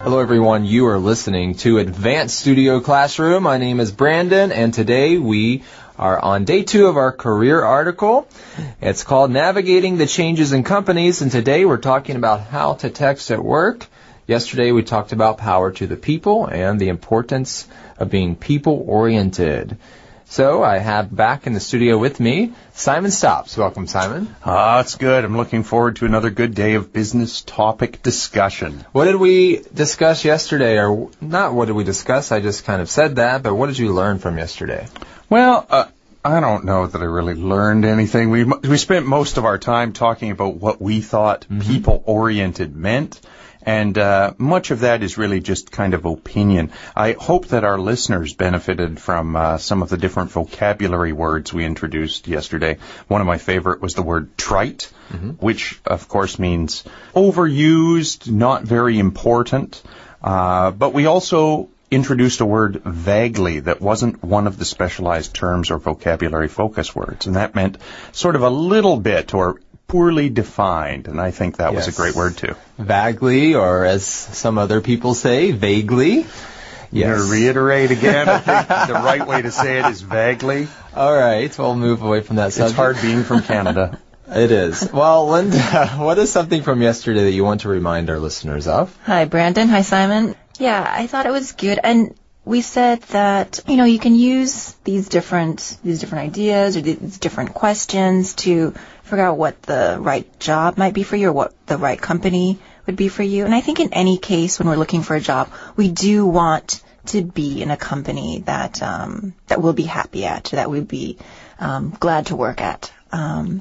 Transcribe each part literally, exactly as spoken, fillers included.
Hello everyone, you are listening to Advanced Studio Classroom. My name is Brandon, and today we are on day two of our career article. It's called Navigating the Changes in Companies, and today we're talking about how to text at work. Yesterday we talked about power to the people and the importance of being people-oriented. So I have back in the studio with me Simon Stops. Welcome, Simon. Ah, it's good. I'm looking forward to another good day of business topic discussion. What did we discuss yesterday? Or not what did we discuss? I just kind of said that, but what did you learn from yesterday? Well, uh, I don't know that I really learned anything. We we spent most of our time talking about what we thought mm-hmm. people-oriented meant. And uh, much of that is really just kind of opinion. I hope that our listeners benefited from uh, some of the different vocabulary words we introduced yesterday. One of my favorite was the word trite, mm-hmm. which, of course, means overused, not very important. Uh, but we also introduced a word vaguely that wasn't one of the specialized terms or vocabulary focus words. And that meant sort of a little bit or poorly defined, and I think that yes. was a great word too. Vaguely, or as some other people say, vaguely. Yes. To reiterate again, I think the right way to say it is vaguely. All right, we'll move away from that subject. It's hard being from Canada. It is. Well, Linda, what is something from yesterday that you want to remind our listeners of? Hi, Brandon. Hi, Simon. Yeah, I thought it was good, and we said that, you know, you can use these different these different ideas or these different questions to figure out what the right job might be for you or what the right company would be for you. And I think in any case, when we're looking for a job, we do want to be in a company that um, that we'll be happy at, that we'd be um, glad to work at. Um,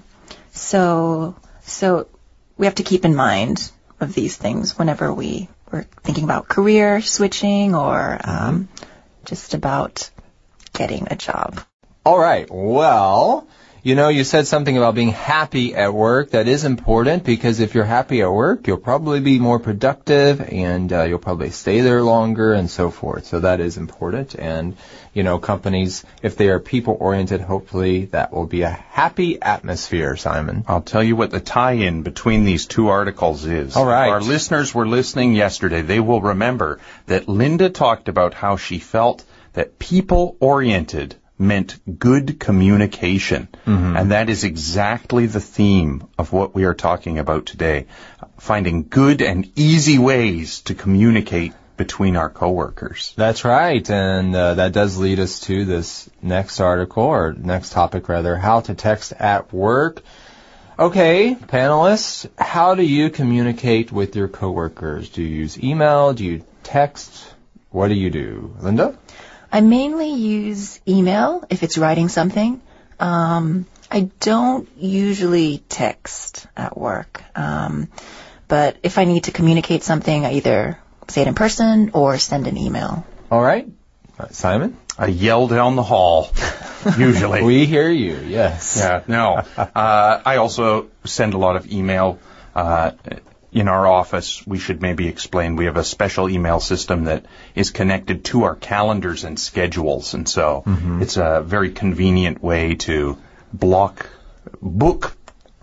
so so we have to keep in mind of these things whenever we we're thinking about career switching or um, just about getting a job. All right. Well, you know, you said something about being happy at work. That is important because if you're happy at work, you'll probably be more productive and uh, you'll probably stay there longer and so forth. So that is important. And, you know, companies, if they are people-oriented, hopefully that will be a happy atmosphere, Simon. I'll tell you what the tie-in between these two articles is. All right. If our listeners were listening yesterday, they will remember that Linda talked about how she felt that people-oriented meant good communication. Mm-hmm. And that is exactly the theme of what we are talking about today. Finding good and easy ways to communicate between our coworkers. That's right. And uh, that does lead us to this next article, or next topic rather, how to text at work. Okay, panelists, how do you communicate with your coworkers? Do you use email? Do you text? What do you do? Linda? I mainly use email if it's writing something. Um, I don't usually text at work. Um, but if I need to communicate something, I either say it in person or send an email. All right. Uh, Simon? I yell down the hall, usually. We hear you, yes. Yeah, no. Uh, I also send a lot of email. Uh, In our office, we should maybe explain, we have a special email system that is connected to our calendars and schedules. And so mm-hmm. it's a very convenient way to block, book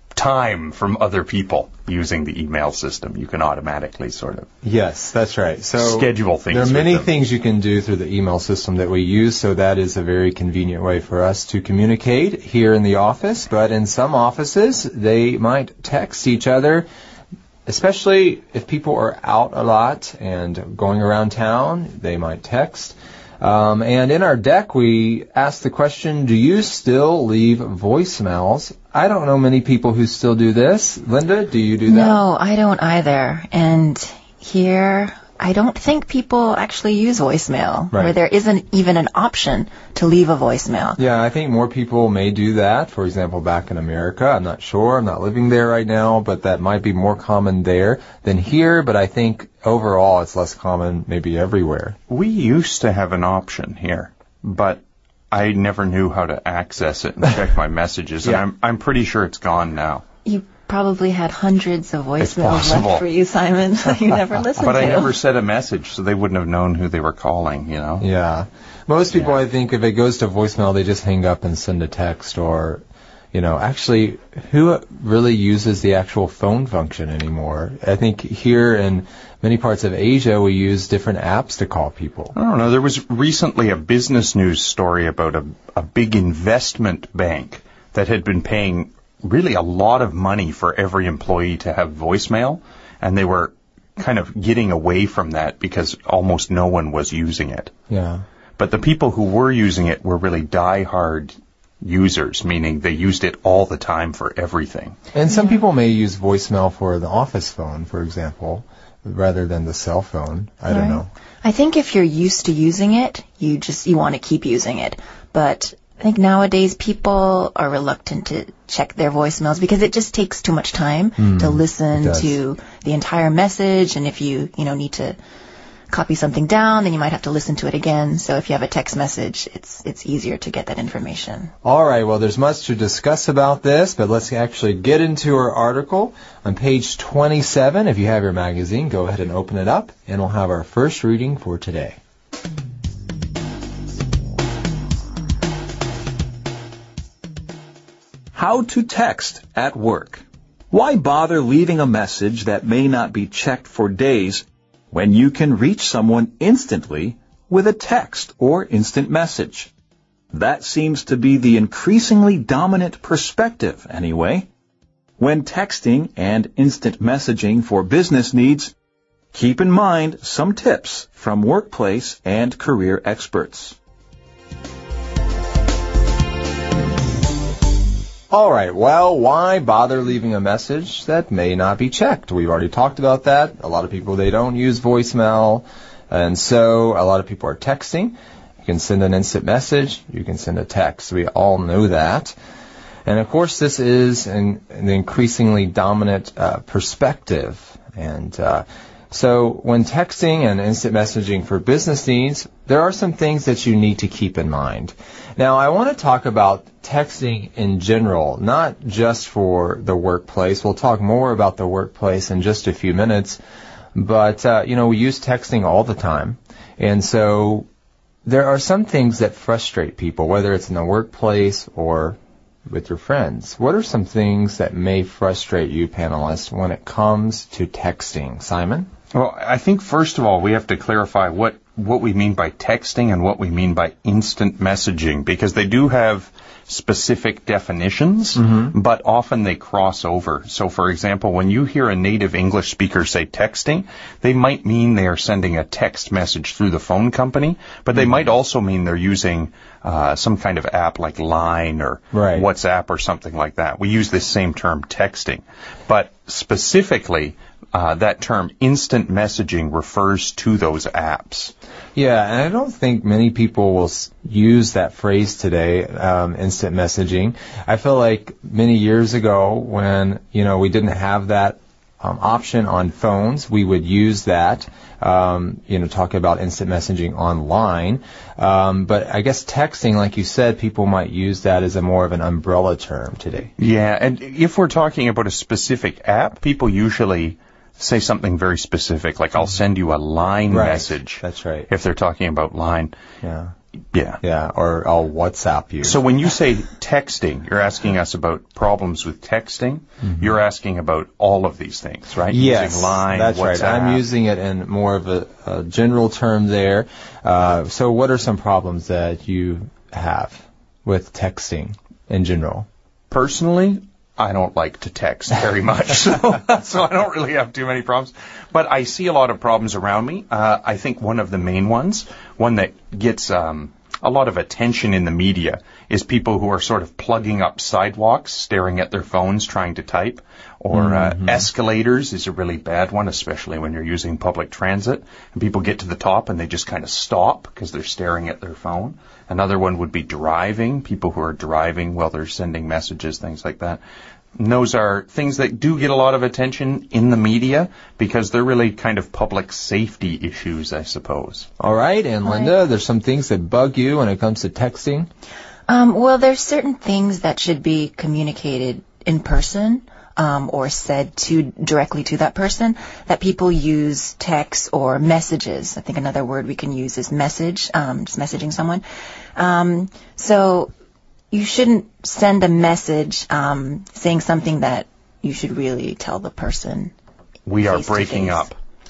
time from other people using the email system. You can automatically sort of yes, that's right. So schedule things. There are many things you can do through the email system that we use, so that is a very convenient way for us to communicate here in the office. But in some offices, they might text each other, especially if people are out a lot and going around town, they might text. Um, and in our deck, we asked the question, do you still leave voicemails? I don't know many people who still do this. Linda, do you do that? No, I don't either. And here, I don't think people actually use voicemail, right, where there isn't even an option to leave a voicemail. Yeah, I think more people may do that. For example, back in America, I'm not sure. I'm not living there right now, but that might be more common there than here. But I think overall it's less common maybe everywhere. We used to have an option here, but I never knew how to access it and check my messages. Yeah. And I'm, I'm pretty sure it's gone now. You probably had hundreds of voicemails left for you, Simon. You never listened but to. But I never sent a message, so they wouldn't have known who they were calling, you know? Yeah. Most people, yeah. I think, if it goes to voicemail, they just hang up and send a text or, you know, actually, who really uses the actual phone function anymore? I think here in many parts of Asia, we use different apps to call people. I don't know. There was recently a business news story about a, a big investment bank that had been paying really a lot of money for every employee to have voicemail, and they were kind of getting away from that because almost no one was using it. Yeah. But the people who were using it were really die-hard users, meaning they used it all the time for everything. And some Yeah. people may use voicemail for the office phone, for example, rather than the cell phone. I don't Right. know. I think if you're used to using it, you just you want to keep using it. But I think nowadays people are reluctant to check their voicemails because it just takes too much time to listen it does. to the entire message. And if you you know need to copy something down, then you might have to listen to it again. So if you have a text message, it's it's easier to get that information. All right, well, there's much to discuss about this, but let's actually get into our article on page twenty-seven. If you have your magazine, go ahead and open it up, and we'll have our first reading for today. How to text at work. Why bother leaving a message that may not be checked for days when you can reach someone instantly with a text or instant message? That seems to be the increasingly dominant perspective anyway. When texting and instant messaging for business needs, keep in mind some tips from workplace and career experts. All right, well, why bother leaving a message that may not be checked? We've already talked about that. A lot of people, they don't use voicemail, and so a lot of people are texting. You can send an instant message. You can send a text. We all know that. And, of course, this is an, an increasingly dominant uh, perspective. And uh, so when texting and instant messaging for business needs, there are some things that you need to keep in mind. Now, I want to talk about texting in general, not just for the workplace. We'll talk more about the workplace in just a few minutes. But, uh, you know, we use texting all the time. And so there are some things that frustrate people, whether it's in the workplace or with your friends. What are some things that may frustrate you, panelists, when it comes to texting? Simon? Well, I think first of all, we have to clarify what, what we mean by texting and what we mean by instant messaging, because they do have specific definitions, mm-hmm. but often they cross over. So, for example, when you hear a native English speaker say texting, they might mean they are sending a text message through the phone company, but they mm-hmm. might also mean they're using uh, some kind of app like Line or right. WhatsApp or something like that. We use this same term, texting. But specifically, uh, that term instant messaging refers to those apps. Yeah, and I don't think many people will use that phrase today, um, instant messaging. I feel like many years ago when, you know, we didn't have that um, option on phones, we would use that, um, you know, talk about instant messaging online. Um, but I guess texting, like you said, people might use that as a more of an umbrella term today. Yeah, and if we're talking about a specific app, people usually say something very specific, like I'll send you a Line right. message. That's right. If they're talking about Line. Yeah. Yeah. Yeah, or I'll WhatsApp you. So when you say texting, you're asking us about problems with texting. Mm-hmm. You're asking about all of these things, right? Yes, using Line, that's WhatsApp. right. I'm using it in more of a, a general term there. Uh, so what are some problems that you have with texting in general? Personally, I don't like to text very much, so, so I don't really have too many problems. But I see a lot of problems around me. Uh, I think one of the main ones, one that gets um, a lot of attention in the media, is people who are sort of plugging up sidewalks, staring at their phones, trying to type. Or mm-hmm. uh, escalators is a really bad one, especially when you're using public transit. And people get to the top and they just kind of stop because they're staring at their phone. Another one would be driving, people who are driving while they're sending messages, things like that. And those are things that do get a lot of attention in the media because they're really kind of public safety issues, I suppose. All right, and Linda, right. There's some things that bug you when it comes to texting? Um, well, there's certain things that should be communicated in person. Um, or said to directly to that person, that people use text or messages. I think another word we can use is message, um, just messaging someone. Um, so you shouldn't send a message um, saying something that you should really tell the person. We are breaking up.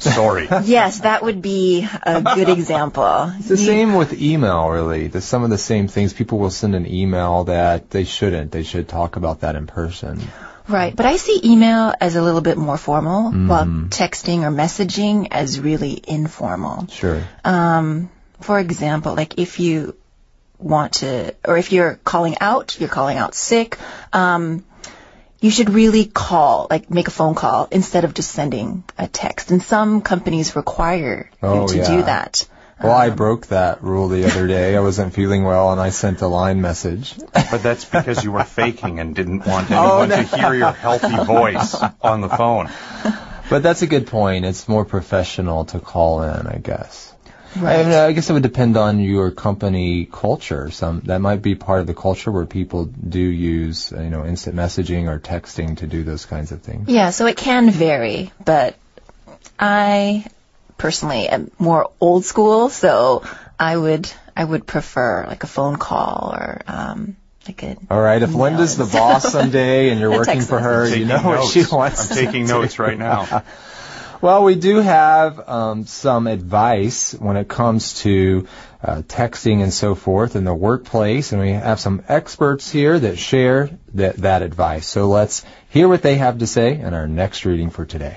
story. Yes, that would be a good example. It's the same with email, really. There's some of the same things. People will send an email that they shouldn't. They should talk about that in person. Right, but I see email as a little bit more formal, mm-hmm. while texting or messaging as really informal. Sure. Um, for example, like if you want to, or if you're calling out, you're calling out sick, um, you should really call, like make a phone call instead of just sending a text. And some companies require oh, you to yeah. do that. Well, um, I broke that rule the other day. I wasn't feeling well, and I sent a line message. But that's because you were faking and didn't want anyone oh, no. to hear your healthy voice on the phone. But that's a good point. It's more professional to call in, I guess. Right. I, mean, I guess it would depend on your company culture. Some that might be part of the culture where people do use, you know, instant messaging or texting to do those kinds of things. Yeah, so it can vary, but I personally am more old school, so I would I would prefer like a phone call or um like a All right, if Linda's the boss someday and you're working for her, you know what she wants. I'm taking notes right now. Well, we do have um, some advice when it comes to uh, texting and so forth in the workplace, and we have some experts here that share that, that advice. So let's hear what they have to say in our next reading for today.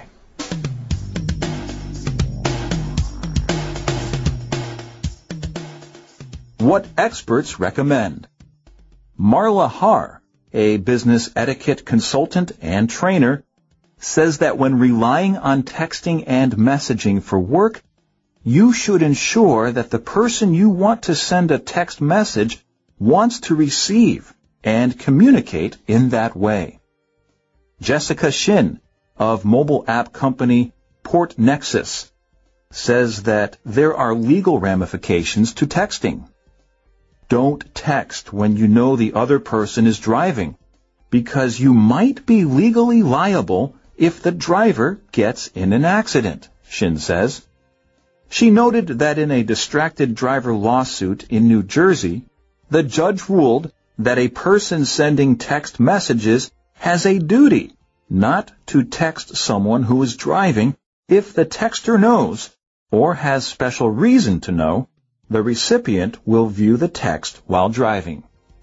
What experts recommend. Marla Har, a business etiquette consultant and trainer, says that when relying on texting and messaging for work, you should ensure that the person you want to send a text message wants to receive and communicate in that way. Jessica Shin of mobile app company Port Nexus says that there are legal ramifications to texting. Don't text when you know the other person is driving, because you might be legally liable if the driver gets in an accident, Shin says. She noted that in a distracted driver lawsuit in New Jersey, the judge ruled that a person sending text messages has a duty not to text someone who is driving if the texter knows, or has special reason to know, the recipient will view the text while driving.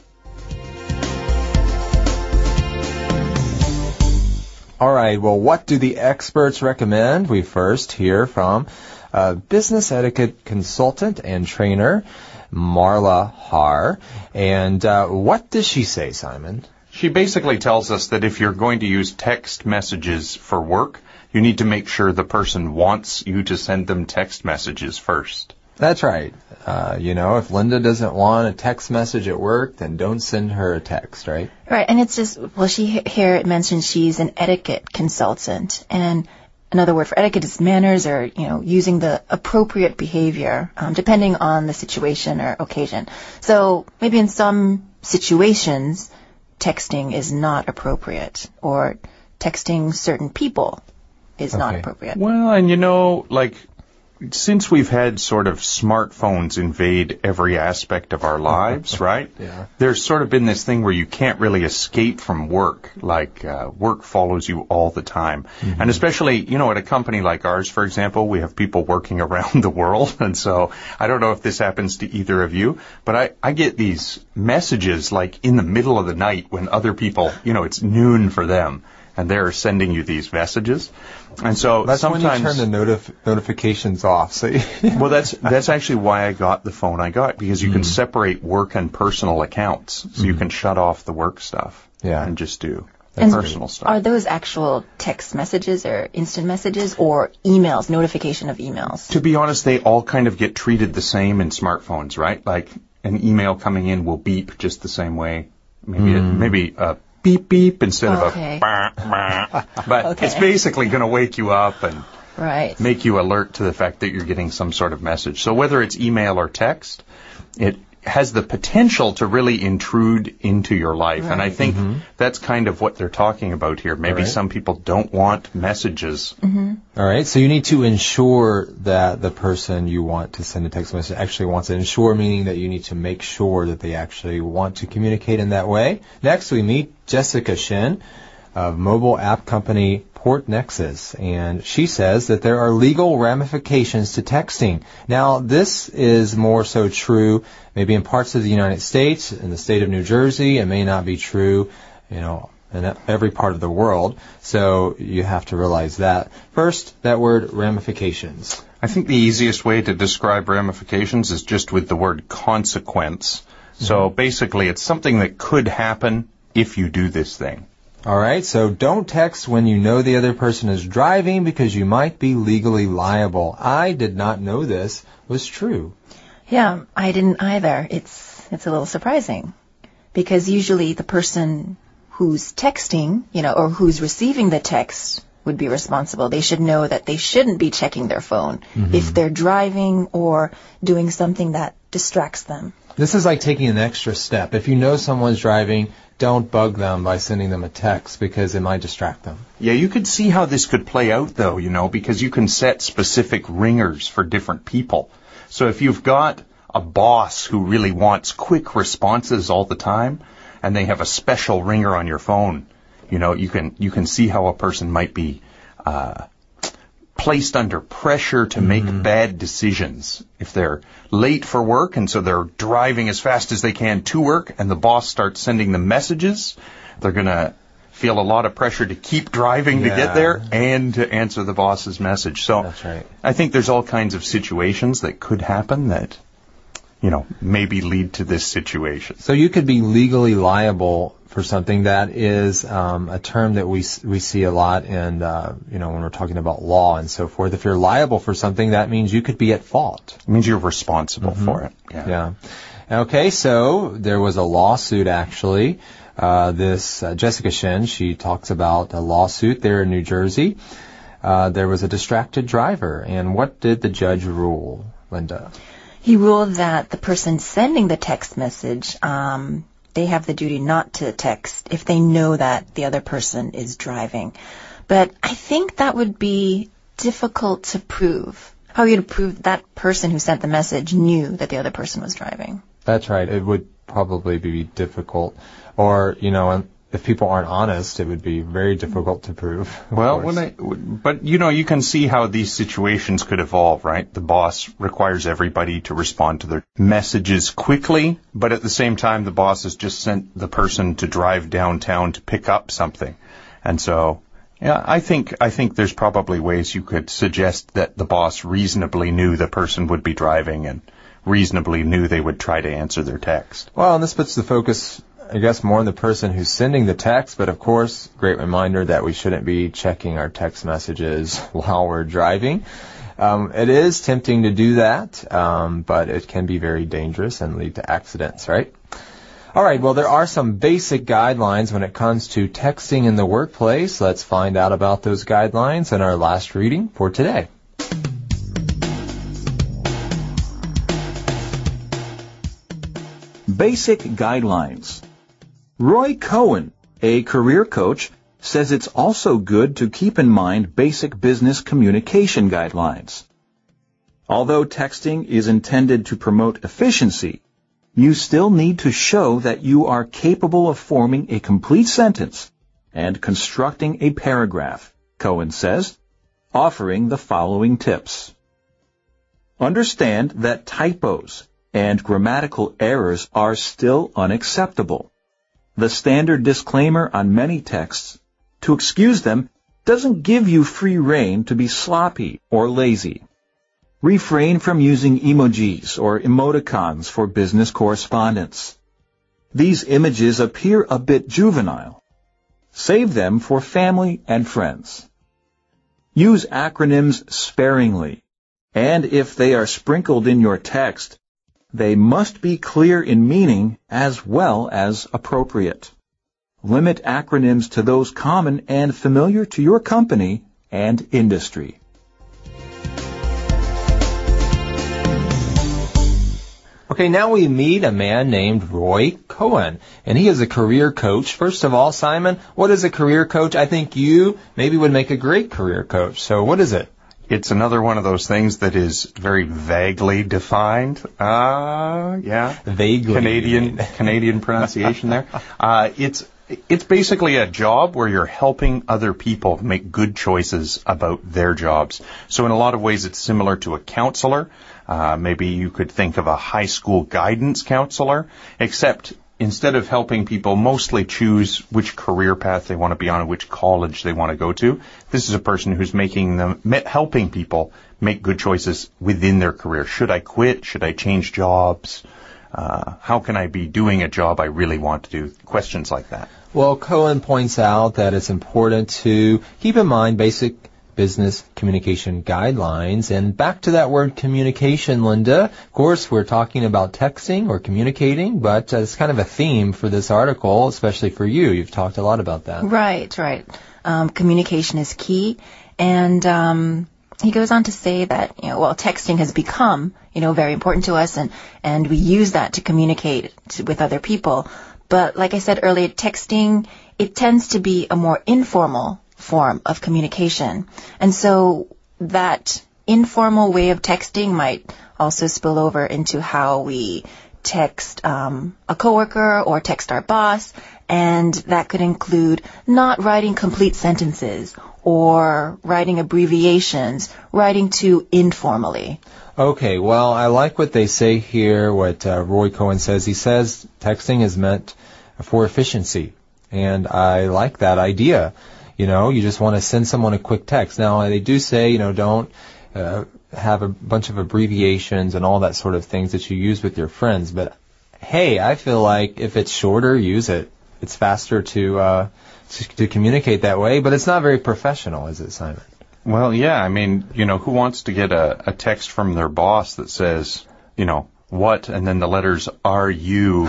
All right, well, what do the experts recommend? We first hear from a business etiquette consultant and trainer, Marla Har. And uh, what does she say, Simon? She basically tells us that if you're going to use text messages for work, you need to make sure the person wants you to send them text messages first. That's right. Uh, you know, if Linda doesn't want a text message at work, then don't send her a text, right? Right, and it's just, well, she here it mentions she's an etiquette consultant, and another word for etiquette is manners, or, you know, using the appropriate behavior, um, depending on the situation or occasion. So maybe in some situations, texting is not appropriate, or texting certain people is okay. not appropriate. Well, and you know, like, since we've had sort of smartphones invade every aspect of our lives, right? Yeah. There's sort of been this thing where you can't really escape from work. Like, uh, work follows you all the time. Mm-hmm. And especially, you know, at a company like ours, for example, we have people working around the world. And so I don't know if this happens to either of you, but I, I get these messages like in the middle of the night when other people, you know, it's noon for them, and they're sending you these messages. And so that's sometimes when you turn the notif- notifications off. So well, that's that's actually why I got the phone I got, because you mm. can separate work and personal accounts, so mm. you can shut off the work stuff yeah. and just do the and personal stuff. Are those actual text messages or instant messages or emails, notification of emails? To be honest, they all kind of get treated the same in smartphones, right? Like an email coming in will beep just the same way. Maybe mm. it, maybe a beep beep instead okay. of a bah, bah. But okay. it's basically going to wake you up and right. make you alert to the fact that you're getting some sort of message. So whether it's email or text, it has the potential to really intrude into your life. Right. And I think mm-hmm. that's kind of what they're talking about here. Maybe right. some people don't want messages. Mm-hmm. All right, so you need to ensure that the person you want to send a text message actually wants it. Ensure meaning that you need to make sure that they actually want to communicate in that way. Next, we meet Jessica Shin of mobile app company Support Nexus, and she says that there are legal ramifications to texting. Now, this is more so true maybe in parts of the United States, in the state of New Jersey. It may not be true, you know, in every part of the world, so you have to realize that. First, that word ramifications. I think the easiest way to describe ramifications is just with the word consequence. Mm-hmm. So basically, it's something that could happen if you do this thing. All right, so don't text when you know the other person is driving because you might be legally liable. I did not know this was true. Yeah, I didn't either. It's it's a little surprising because usually the person who's texting, you know, or who's receiving the text would be responsible. They should know that they shouldn't be checking their phone mm-hmm. if they're driving or doing something that distracts them. This is like taking an extra step. If you know someone's driving, don't bug them by sending them a text because it might distract them. Yeah, you could see how this could play out, though, you know, because you can set specific ringers for different people. So if you've got a boss who really wants quick responses all the time, and they have a special ringer on your phone, you know, you can you can see how a person might be uh, placed under pressure to make mm. bad decisions. If they're late for work and so they're driving as fast as they can to work and the boss starts sending them messages, they're going to feel a lot of pressure to keep driving yeah. to get there and to answer the boss's message. So that's right. I think there's all kinds of situations that could happen that, you know, maybe lead to this situation. So you could be legally liable for something. That is um, a term that we we see a lot in, uh, you know, when we're talking about law and so forth. If you're liable for something, that means you could be at fault. It means you're responsible mm-hmm. for it. Yeah. yeah. Okay, so there was a lawsuit, actually. Uh, this uh, Jessica Shen, she talks about a lawsuit there in New Jersey. Uh, there was a distracted driver. And what did the judge rule, Linda? He ruled that the person sending the text message, um, they have the duty not to text if they know that the other person is driving. But I think that would be difficult to prove. How are you to prove that person who sent the message knew that the other person was driving? That's right. It would probably be difficult. Or, you know, if people aren't honest, it would be very difficult to prove. Well, when I, but, you know, you can see how these situations could evolve, right? The boss requires everybody to respond to their messages quickly, but at the same time, the boss has just sent the person to drive downtown to pick up something. And so, yeah, I think, I think there's probably ways you could suggest that the boss reasonably knew the person would be driving and reasonably knew they would try to answer their text. Well, and this puts the focus, I guess, more on the person who's sending the text, but of course, great reminder that we shouldn't be checking our text messages while we're driving. Um, it is tempting to do that, um, but it can be very dangerous and lead to accidents, right? All right, well, there are some basic guidelines when it comes to texting in the workplace. Let's find out about those guidelines in our last reading for today. Basic guidelines. Roy Cohen, a career coach, says it's also good to keep in mind basic business communication guidelines. Although texting is intended to promote efficiency, you still need to show that you are capable of forming a complete sentence and constructing a paragraph, Cohen says, offering the following tips. Understand that typos and grammatical errors are still unacceptable. The standard disclaimer on many texts, to excuse them, doesn't give you free rein to be sloppy or lazy. Refrain from using emojis or emoticons for business correspondence. These images appear a bit juvenile. Save them for family and friends. Use acronyms sparingly, and if they are sprinkled in your text, they must be clear in meaning as well as appropriate. Limit acronyms to those common and familiar to your company and industry. Okay, now we meet a man named Roy Cohen, and he is a career coach. First of all, Simon, what is a career coach? I think you maybe would make a great career coach. So what is it? It's another one of those things that is very vaguely defined. Uh, yeah. Vaguely. Canadian, Canadian pronunciation there. Uh, it's, It's basically a job where you're helping other people make good choices about their jobs. So in a lot of ways, it's similar to a counselor. Uh, maybe you could think of a high school guidance counselor, except instead of helping people mostly choose which career path they want to be on and which college they want to go to, this is a person who's making them, helping people make good choices within their career. Should I quit? Should I change jobs? Uh, how can I be doing a job I really want to do? Questions like that. Well, Cohen points out that it's important to keep in mind basic business communication guidelines. And back to that word communication, Linda. Of course, we're talking about texting or communicating, but uh, it's kind of a theme for this article, especially for you. You've talked a lot about that. Right, right. Um, communication is key. And um, he goes on to say that, you know, well, texting has become, you know, very important to us, and, and we use that to communicate to, with other people. But like I said earlier, texting, it tends to be a more informal form of communication. And so that informal way of texting might also spill over into how we text um, a coworker or text our boss, and that could include not writing complete sentences or writing abbreviations, writing too informally. Okay, well, I like what they say here, what uh, Roy Cohen says. He says texting is meant for efficiency, and I like that idea. You know, you just want to send someone a quick text. Now, they do say, you know, don't uh, have a bunch of abbreviations and all that sort of things that you use with your friends. But, hey, I feel like if it's shorter, use it. It's faster to, uh, to, to communicate that way, but it's not very professional, is it, Simon? Well, yeah. I mean, you know, who wants to get a, a text from their boss that says, you know, what, and then the letters, are you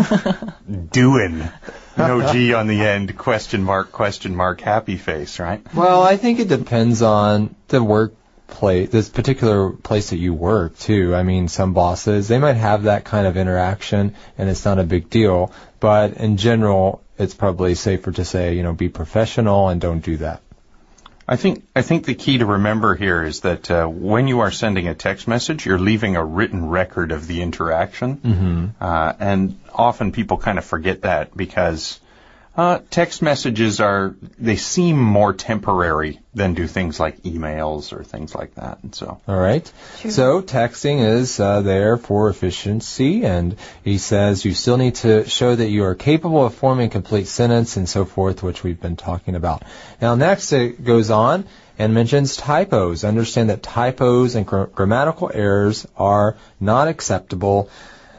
doing? No G on the end, question mark, question mark, happy face, right? Well, I think it depends on the workplace, this particular place that you work, too. I mean, some bosses, they might have that kind of interaction, and it's not a big deal. But in general, it's probably safer to say, you know, be professional and don't do that. I think I think the key to remember here is that uh, when you are sending a text message, you're leaving a written record of the interaction. Mm-hmm. Uh, and often people kind of forget that because uh, text messages are, they seem more temporary than do things like emails or things like that. And so. All right. Sure. So texting is uh, there for efficiency, and he says you still need to show that you are capable of forming a complete sentence and so forth, which we've been talking about. Now, next it goes on and mentions typos. Understand that typos and gr- grammatical errors are not acceptable.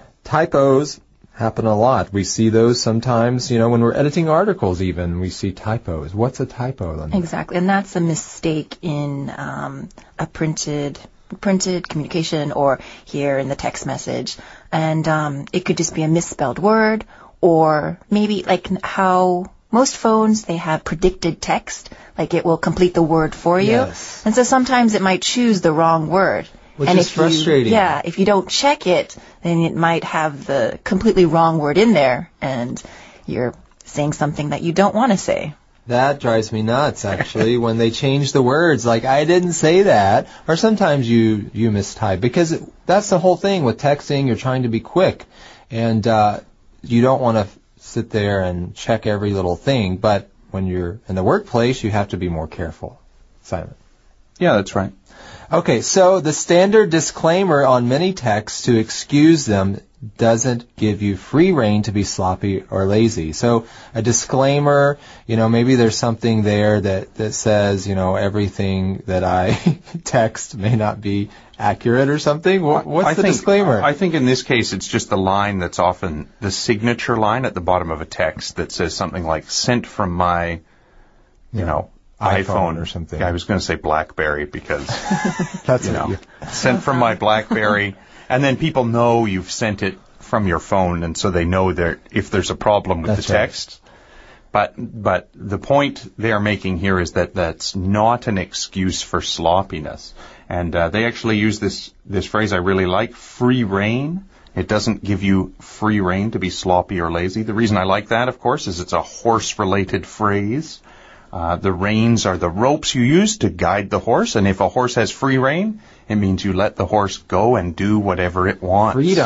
Typos happen a lot. We see those sometimes, you know, when we're editing articles even, we see typos. What's a typo, Linda? Exactly, and that's a mistake in um, a printed printed communication or here in the text message. And um, it could just be a misspelled word, or maybe like how most phones, they have predicted text, like it will complete the word for you. Yes. And so sometimes it might choose the wrong word. Which and is if frustrating. You, yeah, if you don't check it, then it might have the completely wrong word in there, and you're saying something that you don't want to say. That drives me nuts, actually, when they change the words. Like, I didn't say that. Or sometimes you, you mistype. Because it, that's the whole thing with texting. You're trying to be quick. And uh, you don't want to f- sit there and check every little thing. But when you're in the workplace, you have to be more careful. Simon. Yeah, that's right. Okay, so the standard disclaimer on many texts to excuse them doesn't give you free rein to be sloppy or lazy. So a disclaimer, you know, maybe there's something there that, that says, you know, everything that I text may not be accurate or something. What's I the think, disclaimer? I think in this case it's just the line that's often the signature line at the bottom of a text that says something like, sent from my, you Yeah. know, iPhone iPhone or something. Yeah, I was going to say BlackBerry because, That's you what know, you- sent from my BlackBerry. And then people know you've sent it from your phone, and so they know that if there's a problem with That's the right. text. But but the point they are making here is that that's not an excuse for sloppiness. And uh, they actually use this this phrase I really like, free rein. It doesn't give you free rein to be sloppy or lazy. The reason I like that, of course, is it's a horse-related phrase. Uh, the reins are the ropes you use to guide the horse, and if a horse has free rein, it means you let the horse go and do whatever it wants. Freedom.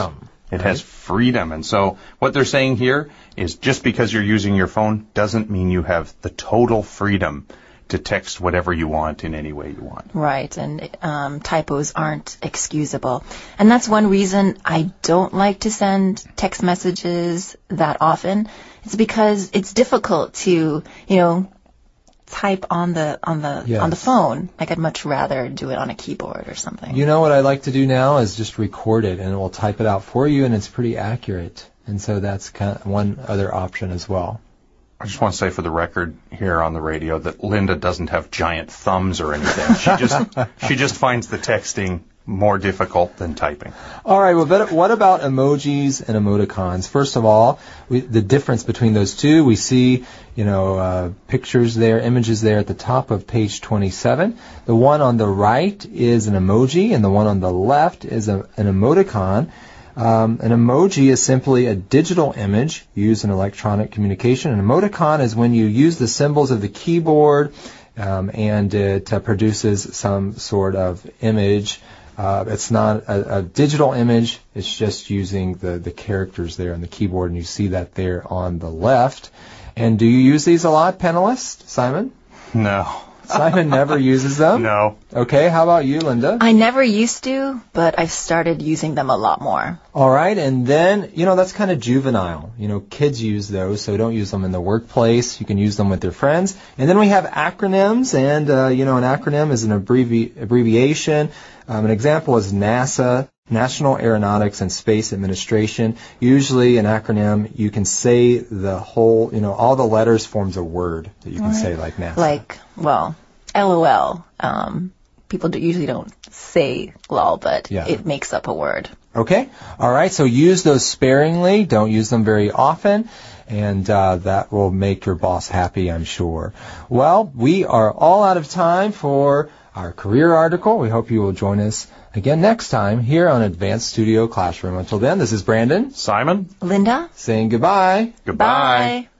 It Right. has freedom. And so what they're saying here is just because you're using your phone doesn't mean you have the total freedom to text whatever you want in any way you want. Right, and um, typos aren't excusable. And that's one reason I don't like to send text messages that often. It's because it's difficult to, you know, type on the on the Yes. on the phone. Like I'd much rather do it on a keyboard or something. You know what I like to do now is just record it, and it will type it out for you, and it's pretty accurate. And so that's kind of one other option as well. I just want to say for the record here on the radio that Linda doesn't have giant thumbs or anything. She just she just finds the texting more difficult than typing. All right, well, but what about emojis and emoticons? First of all, we, the difference between those two, we see, you know, uh, pictures there, images there at the top of page twenty-seven. The one on the right is an emoji, and the one on the left is a, an emoticon. Um, an emoji is simply a digital image used in electronic communication. An emoticon is when you use the symbols of the keyboard um, and it uh, produces some sort of image. Uh, it's not a, a digital image. It's just using the, the characters there on the keyboard, and you see that there on the left. And do you use these a lot, panelists? Simon? No. Simon never uses them? No. Okay, how about you, Linda? I never used to, but I've started using them a lot more. All right, and then, you know, that's kind of juvenile. You know, kids use those, so don't use them in the workplace. You can use them with their friends. And then we have acronyms, and, uh, you know, an acronym is an abbrevi- abbreviation. Um, an example is NASA, National Aeronautics and Space Administration. Usually an acronym, you can say the whole, you know, all the letters forms a word that you can Right. say like NASA. Like, well, LOL. Um, people do, usually don't say lol, but Yeah. it makes up a word. Okay. All right. So use those sparingly. Don't use them very often. And uh, that will make your boss happy, I'm sure. Well, we are all out of time for our career article. We hope you will join us again next time here on Advanced Studio Classroom. Until then, this is Brandon Simon? Linda? saying goodbye. Goodbye. Bye.